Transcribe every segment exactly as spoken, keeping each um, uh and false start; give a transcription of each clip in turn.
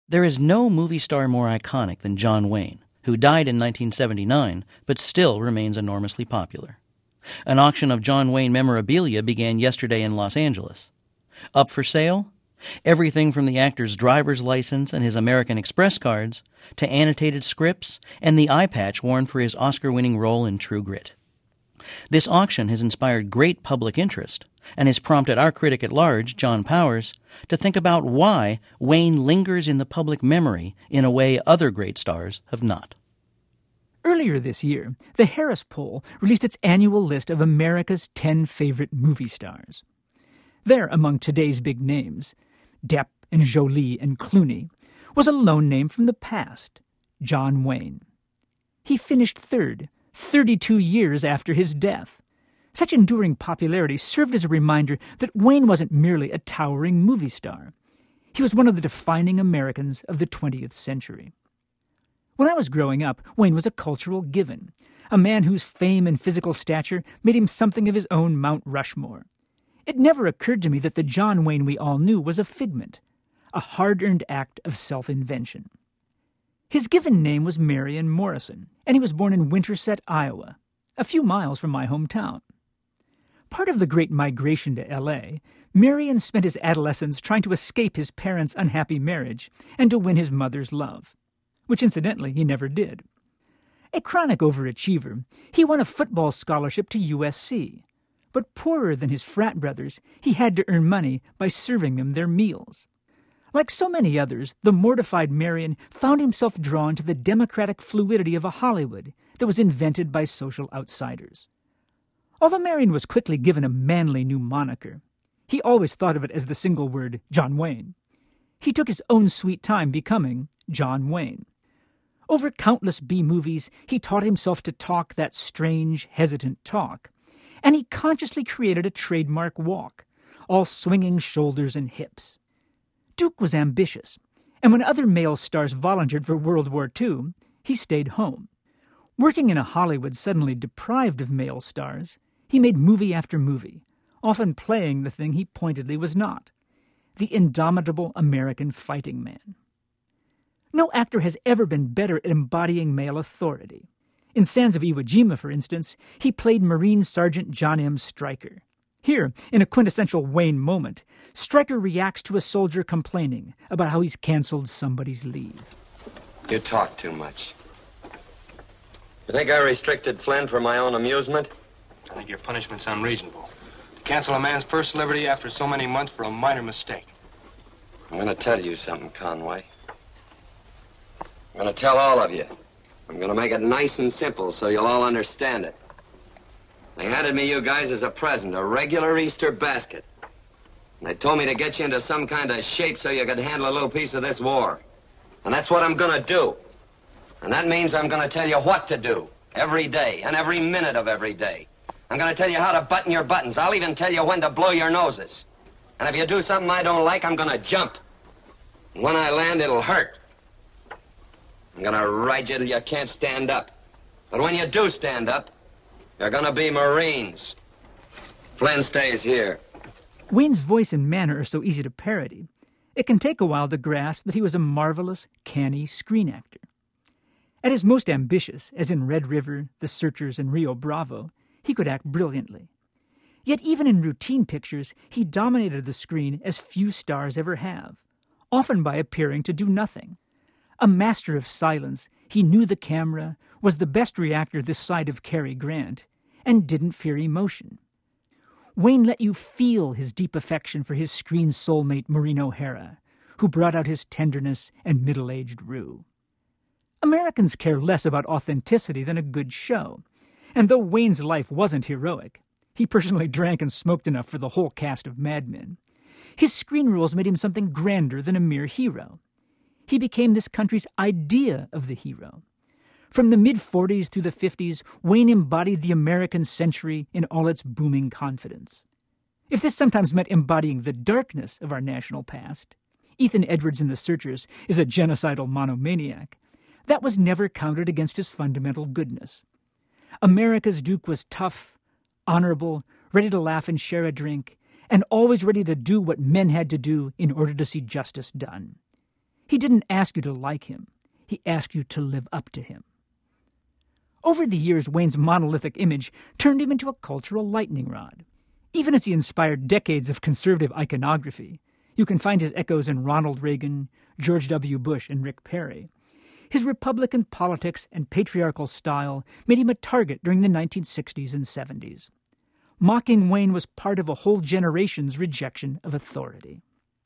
There is no movie star more iconic than John Wayne, who died in nineteen seventy-nine but still remains enormously popular. An auction of John Wayne memorabilia began yesterday in Los Angeles. Up for sale? Everything from the actor's driver's license and his American Express cards to annotated scripts and the eye patch worn for his Oscar-winning role in True Grit. This auction has inspired great public interest and has prompted our critic at large, John Powers, to think about why Wayne lingers in the public memory in a way other great stars have not. Earlier this year, the Harris Poll released its annual list of America's ten favorite movie stars. There, among today's big names, Depp and Jolie and Clooney, was a lone name from the past, John Wayne. He finished third, thirty-two years after his death. Such enduring popularity served as a reminder that Wayne wasn't merely a towering movie star. He was one of the defining Americans of the twentieth century. When I was growing up, Wayne was a cultural given, a man whose fame and physical stature made him something of his own Mount Rushmore. It never occurred to me that the John Wayne we all knew was a figment, a hard-earned act of self-invention. His given name was Marion Morrison, and he was born in Winterset, Iowa, a few miles from my hometown. Part of the Great Migration to L A, Marion spent his adolescence trying to escape his parents' unhappy marriage and to win his mother's love, which incidentally he never did. A chronic overachiever, he won a football scholarship to U S C, but poorer than his frat brothers, he had to earn money by serving them their meals. Like so many others, the mortified Marion found himself drawn to the democratic fluidity of a Hollywood that was invented by social outsiders. Although Marion was quickly given a manly new moniker, he always thought of it as the single word John Wayne. He took his own sweet time becoming John Wayne. Over countless B-movies, he taught himself to talk that strange, hesitant talk, and he consciously created a trademark walk, all swinging shoulders and hips. Duke was ambitious, and when other male stars volunteered for World War Two, he stayed home. Working in a Hollywood suddenly deprived of male stars, he made movie after movie, often playing the thing he pointedly was not, the indomitable American fighting man. No actor has ever been better at embodying male authority. In Sands of Iwo Jima, for instance, he played Marine Sergeant John M. Stryker. Here, in a quintessential Wayne moment, Stryker reacts to a soldier complaining about how he's canceled somebody's leave. You talk too much. You think I restricted Flynn for my own amusement? I think your punishment's unreasonable. To cancel a man's first liberty after so many months for a minor mistake. I'm going to tell you something, Conway. I'm going to tell all of you. I'm going to make it nice and simple so you'll all understand it. They handed me you guys as a present, a regular Easter basket. And they told me to get you into some kind of shape so you could handle a little piece of this war. And that's what I'm going to do. And that means I'm going to tell you what to do every day and every minute of every day. I'm going to tell you how to button your buttons. I'll even tell you when to blow your noses. And if you do something I don't like, I'm going to jump. And when I land, it'll hurt. I'm going to ride you till you can't stand up. But when you do stand up, you're going to be Marines. Flynn stays here. Wayne's voice and manner are so easy to parody, it can take a while to grasp that he was a marvelous, canny screen actor. At his most ambitious, as in Red River, The Searchers, and Rio Bravo, he could act brilliantly. Yet even in routine pictures, he dominated the screen as few stars ever have, often by appearing to do nothing. A master of silence, he knew the camera, was the best reactor this side of Cary Grant, and didn't fear emotion. Wayne let you feel his deep affection for his screen soulmate Maureen O'Hara, who brought out his tenderness and middle-aged Rue. Americans care less about authenticity than a good show, and though Wayne's life wasn't heroic, he personally drank and smoked enough for the whole cast of Mad Men, his screen roles made him something grander than a mere hero. He became this country's idea of the hero. From the mid-forties through the fifties, Wayne embodied the American century in all its booming confidence. If this sometimes meant embodying the darkness of our national past, Ethan Edwards in The Searchers is a genocidal monomaniac, that was never counted against his fundamental goodness. America's Duke was tough, honorable, ready to laugh and share a drink, and always ready to do what men had to do in order to see justice done. He didn't ask you to like him. He asked you to live up to him. Over the years, Wayne's monolithic image turned him into a cultural lightning rod. Even as he inspired decades of conservative iconography, you can find his echoes in Ronald Reagan, George W. Bush, and Rick Perry. His Republican politics and patriarchal style made him a target during the nineteen sixties and seventies. Mocking Wayne was part of a whole generation's rejection of authority.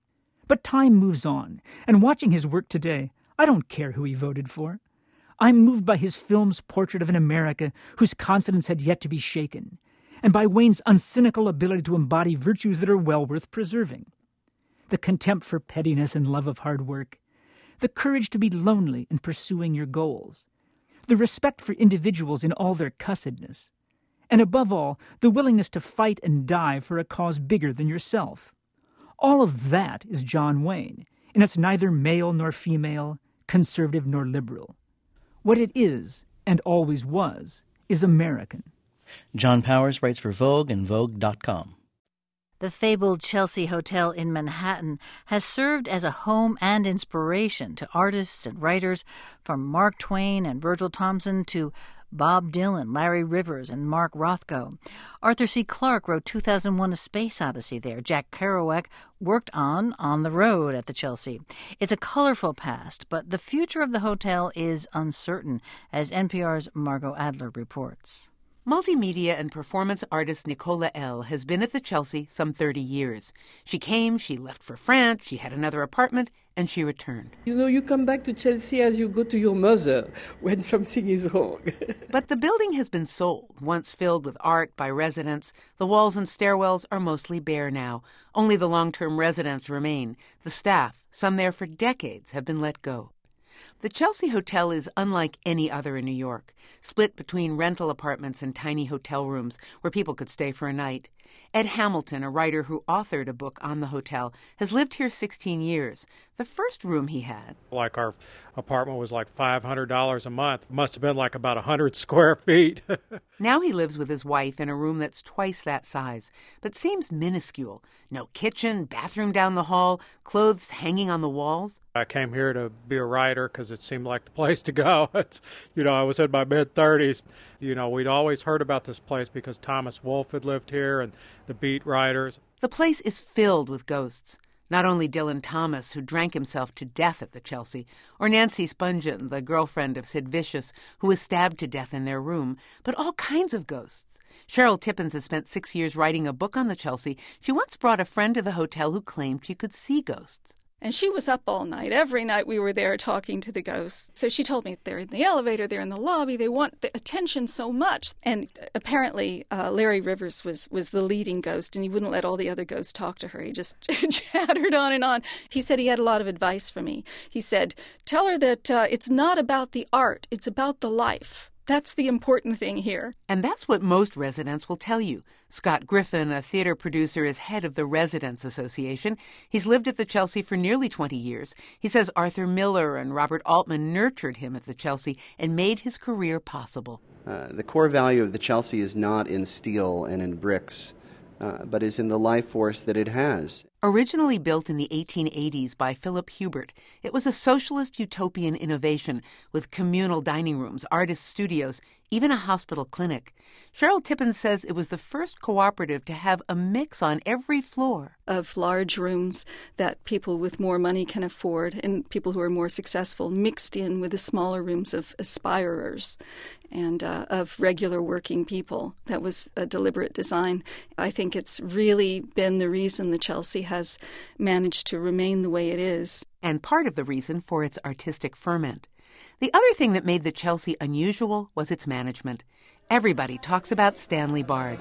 But time moves on, and watching his work today, I don't care who he voted for. I'm moved by his film's portrait of an America whose confidence had yet to be shaken, and by Wayne's uncynical ability to embody virtues that are well worth preserving. The contempt for pettiness and love of hard work, the courage to be lonely in pursuing your goals, the respect for individuals in all their cussedness, and above all, the willingness to fight and die for a cause bigger than yourself. All of that is John Wayne, and it's neither male nor female, conservative nor liberal. What it is, and always was, is American. John Powers writes for Vogue and Vogue dot com. The fabled Chelsea Hotel in Manhattan has served as a home and inspiration to artists and writers from Mark Twain and Virgil Thomson to Bob Dylan, Larry Rivers, and Mark Rothko. Arthur C. Clarke wrote two thousand one A Space Odyssey there. Jack Kerouac worked on On the Road at the Chelsea. It's a colorful past, but the future of the hotel is uncertain, as N P R's Margot Adler reports. Multimedia and performance artist Nicola L. has been at the Chelsea some thirty years. She came, she left for France, she had another apartment, and she returned. You know, you come back to Chelsea as you go to your mother when something is wrong. But the building has been sold. Once filled with art by residents, the walls and stairwells are mostly bare now. Only the long-term residents remain. The staff, some there for decades, have been let go. The Chelsea Hotel is unlike any other in New York, split between rental apartments and tiny hotel rooms where people could stay for a night. Ed Hamilton, a writer who authored a book on the hotel, has lived here sixteen years. The first room he had... Like our apartment was like five hundred dollars a month. Must have been like about one hundred square feet. Now he lives with his wife in a room that's twice that size, but seems minuscule. No kitchen, bathroom down the hall, clothes hanging on the walls. I came here to be a writer because it seemed like the place to go. It's, you know, I was in my mid-thirties. You know, we'd always heard about this place because Thomas Wolfe had lived here and the beat writers. The place is filled with ghosts. Not only Dylan Thomas, who drank himself to death at the Chelsea, or Nancy Spungen, the girlfriend of Sid Vicious, who was stabbed to death in their room, but all kinds of ghosts. Cheryl Tippins has spent six years writing a book on the Chelsea. She once brought a friend to the hotel who claimed she could see ghosts. And she was up all night. Every night we were there talking to the ghosts. So she told me they're in the elevator, they're in the lobby, they want the attention so much. And apparently uh, Larry Rivers was, was the leading ghost, and he wouldn't let all the other ghosts talk to her. He just chattered on and on. He said he had a lot of advice for me. He said, tell her that uh, it's not about the art, it's about the life. That's the important thing here. And that's what most residents will tell you. Scott Griffin, a theater producer, is head of the Residents Association. He's lived at the Chelsea for nearly twenty years. He says Arthur Miller and Robert Altman nurtured him at the Chelsea and made his career possible. Uh, the core value of the Chelsea is not in steel and in bricks, uh, but is in the life force that it has. Originally built in the eighteen eighties by Philip Hubert, it was a socialist utopian innovation with communal dining rooms, artist studios, even a hospital clinic. Cheryl Tippins says it was the first cooperative to have a mix on every floor. Of large rooms that people with more money can afford and people who are more successful mixed in with the smaller rooms of aspirers and uh, of regular working people. That was a deliberate design. I think it's really been the reason the Chelsea has managed to remain the way it is. And part of the reason for its artistic ferment. The other thing that made the Chelsea unusual was its management. Everybody talks about Stanley Bard.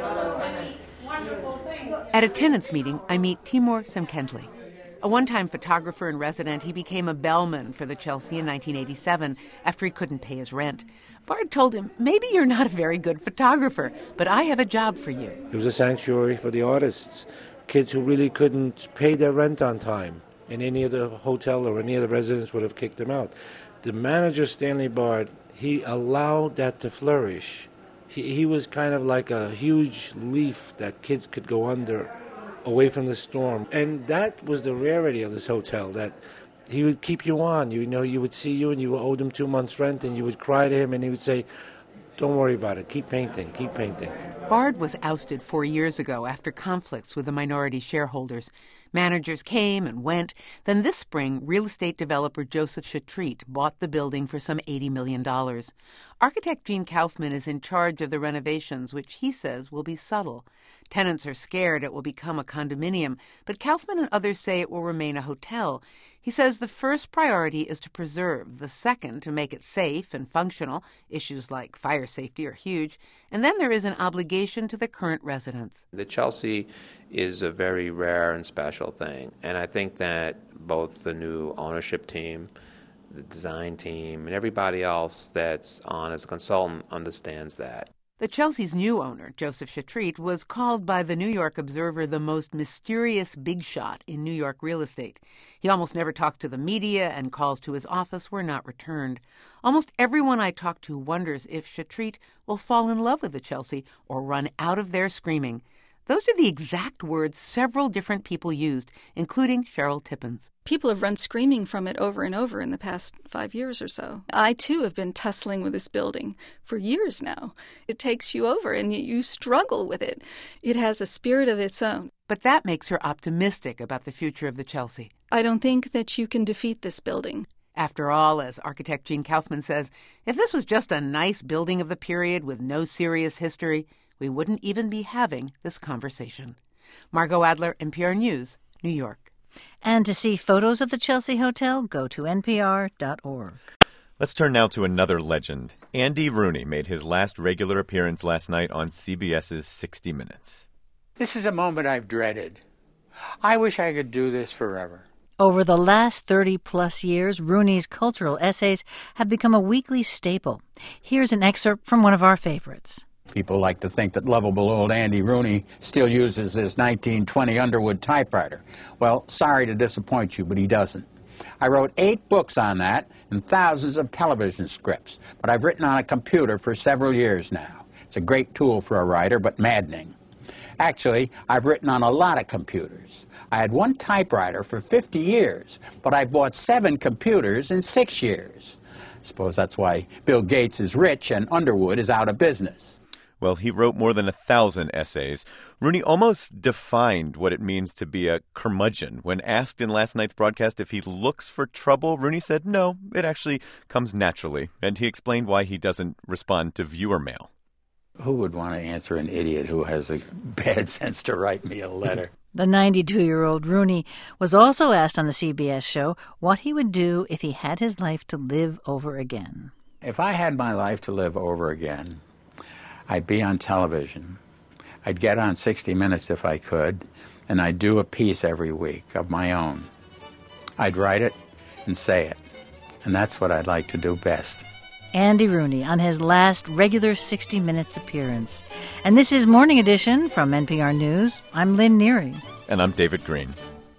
At a tenants meeting, I meet Timur Semkentli. A one-time photographer and resident, he became a bellman for the Chelsea in nineteen eighty-seven after he couldn't pay his rent. Bard told him, maybe you're not a very good photographer, but I have a job for you. It was a sanctuary for the artists, kids who really couldn't pay their rent on time. And any of the hotel or any of the residents would have kicked them out. The manager, Stanley Bard, he allowed that to flourish. He, he was kind of like a huge leaf that kids could go under, away from the storm. And that was the rarity of this hotel, that he would keep you on. You know, you would see you and you owed him two months' rent, and you would cry to him, and he would say, "Don't worry about it. Keep painting. Keep painting." Bard was ousted four years ago after conflicts with the minority shareholders. Managers came and went. Then this spring, real estate developer Joseph Chatrit bought the building for some eighty million dollars. Architect Gene Kaufman is in charge of the renovations, which he says will be subtle. Tenants are scared it will become a condominium, but Kaufman and others say it will remain a hotel. He says the first priority is to preserve, the second to make it safe and functional. Issues like fire safety are huge. And then there is an obligation to the current residents. The Chelsea is a very rare and special thing, and I think that both the new ownership team, the design team, and everybody else that's on as a consultant understands that. The Chelsea's new owner, Joseph Chatrit, was called by the New York Observer the most mysterious big shot in New York real estate. He almost never talks to the media, and calls to his office were not returned. Almost everyone I talk to wonders if Chatrit will fall in love with the Chelsea or run out of there screaming. Those are the exact words several different people used, including Cheryl Tippins. People have run screaming from it over and over in the past five years or so. I, too, have been tussling with this building for years now. It takes you over, and you struggle with it. It has a spirit of its own. But that makes her optimistic about the future of the Chelsea. I don't think that you can defeat this building. After all, as architect Gene Kaufman says, if this was just a nice building of the period with no serious history, we wouldn't even be having this conversation. Margot Adler, N P R News, New York. And to see photos of the Chelsea Hotel, go to N P R dot org. Let's turn now to another legend. Andy Rooney made his last regular appearance last night on CBS's sixty minutes. This is a moment I've dreaded. I wish I could do this forever. Over the last thirty-plus years, Rooney's cultural essays have become a weekly staple. Here's an excerpt from one of our favorites. People like to think that lovable old Andy Rooney still uses his nineteen twenty Underwood typewriter. Well, sorry to disappoint you, but he doesn't. I wrote eight books on that and thousands of television scripts, but I've written on a computer for several years now. It's a great tool for a writer, but maddening. Actually, I've written on a lot of computers. I had one typewriter for fifty years, but I've bought seven computers in six years. I suppose that's why Bill Gates is rich and Underwood is out of business. Well, he wrote more than a thousand essays. Rooney almost defined what it means to be a curmudgeon. When asked in last night's broadcast if he looks for trouble, Rooney said no, it actually comes naturally. And he explained why he doesn't respond to viewer mail. Who would want to answer an idiot who has a bad sense to write me a letter? The ninety-two-year-old Rooney was also asked on the C B S show what he would do if he had his life to live over again. If I had my life to live over again, I'd be on television. I'd get on sixty minutes if I could, and I'd do a piece every week of my own. I'd write it and say it, and that's what I'd like to do best. Andy Rooney on his last regular sixty minutes appearance. And this is Morning Edition from N P R News. I'm Lynn Neary. And I'm David Green.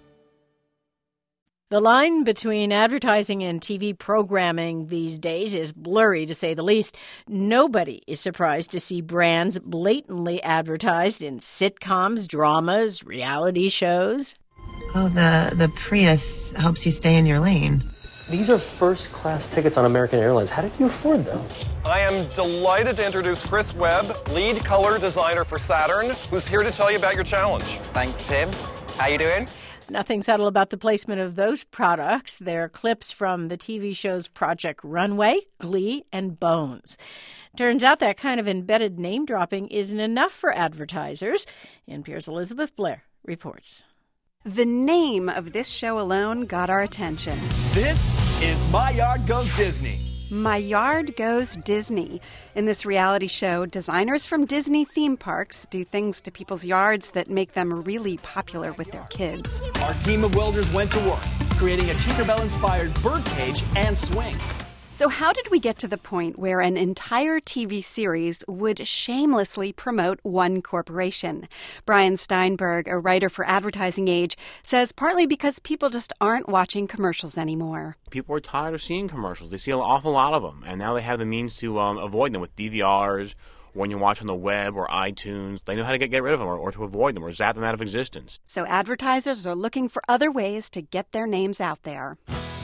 The line between advertising and T V programming these days is blurry, to say the least. Nobody is surprised to see brands blatantly advertised in sitcoms, dramas, reality shows. Oh, the, the Prius helps you stay in your lane. These are first-class tickets on American Airlines. How did you afford them? I am delighted to introduce Chris Webb, lead color designer for Saturn, who's here to tell you about your challenge. Thanks, Tim. How you doing? Nothing subtle about the placement of those products. They're clips from the T V shows Project Runway, Glee, and Bones. Turns out that kind of embedded name-dropping isn't enough for advertisers. N P R's Elizabeth Blair reports. The name of this show alone got our attention. This is My Yard Goes Disney. My Yard Goes Disney. In this reality show, designers from Disney theme parks do things to people's yards that make them really popular with their kids. Our team of welders went to work, creating a Tinkerbell-inspired birdcage and swing. So how did we get to the point where an entire T V series would shamelessly promote one corporation? Brian Steinberg, a writer for Advertising Age, says partly because people just aren't watching commercials anymore. People are tired of seeing commercials. They see an awful lot of them, and now they have the means to um, avoid them with D V Rs, when you watch on the web or iTunes. They know how to get, get rid of them or, or to avoid them or zap them out of existence. So advertisers are looking for other ways to get their names out there.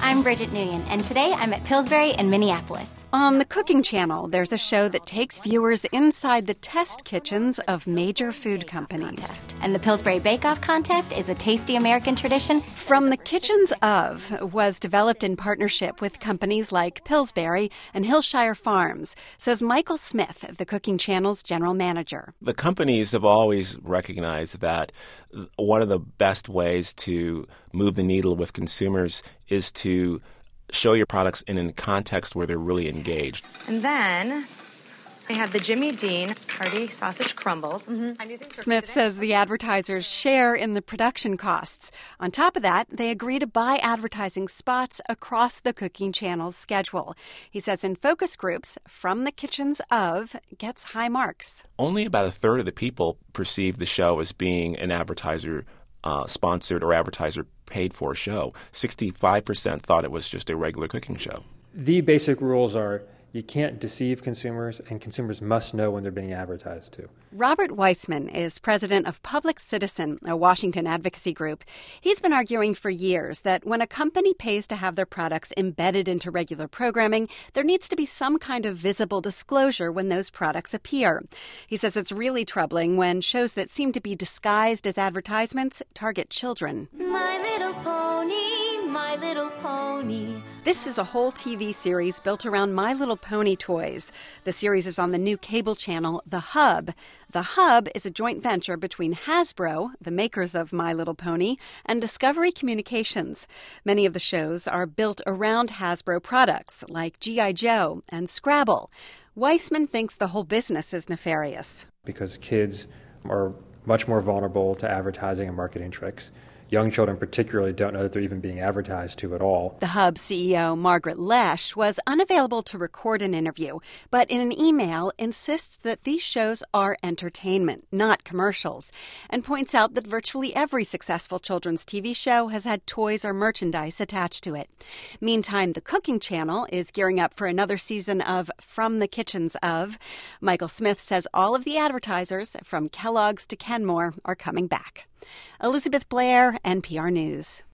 I'm Bridget Nguyen, and today I'm at Pillsbury in Minneapolis. On the Cooking Channel, there's a show that takes viewers inside the test kitchens of major food companies. And the Pillsbury Bake Off contest is a tasty American tradition. From the Kitchens of was developed in partnership with companies like Pillsbury and Hillshire Farms, says Michael Smith, the Cooking Channel's general manager. The companies have always recognized that one of the best ways to move the needle with consumers is to show your products in a context where they're really engaged. And then they have the Jimmy Dean hearty sausage crumbles. Mm-hmm. I'm using Smith says the advertisers share in the production costs. On top of that, they agree to buy advertising spots across the Cooking Channel's schedule. He says in focus groups, From the Kitchens of gets high marks. Only about a third of the people perceive the show as being an advertiser Uh, sponsored or advertiser paid for show. sixty-five percent thought it was just a regular cooking show. The basic rules are you can't deceive consumers, and consumers must know when they're being advertised to. Robert Weissman is president of Public Citizen, a Washington advocacy group. He's been arguing for years that when a company pays to have their products embedded into regular programming, there needs to be some kind of visible disclosure when those products appear. He says it's really troubling when shows that seem to be disguised as advertisements target children. My Little Pony, My Little Pony. This is a whole T V series built around My Little Pony toys. The series is on the new cable channel, The Hub. The Hub is a joint venture between Hasbro, the makers of My Little Pony, and Discovery Communications. Many of the shows are built around Hasbro products like G I Joe and Scrabble. Weissman thinks the whole business is nefarious. Because kids are much more vulnerable to advertising and marketing tricks. Young children particularly don't know that they're even being advertised to at all. The Hub C E O, Margaret Lesh, was unavailable to record an interview, but in an email insists that these shows are entertainment, not commercials, and points out that virtually every successful children's T V show has had toys or merchandise attached to it. Meantime, the Cooking Channel is gearing up for another season of From the Kitchens of. Michael Smith says all of the advertisers, from Kellogg's to Kenmore, are coming back. Elizabeth Blair, N P R News.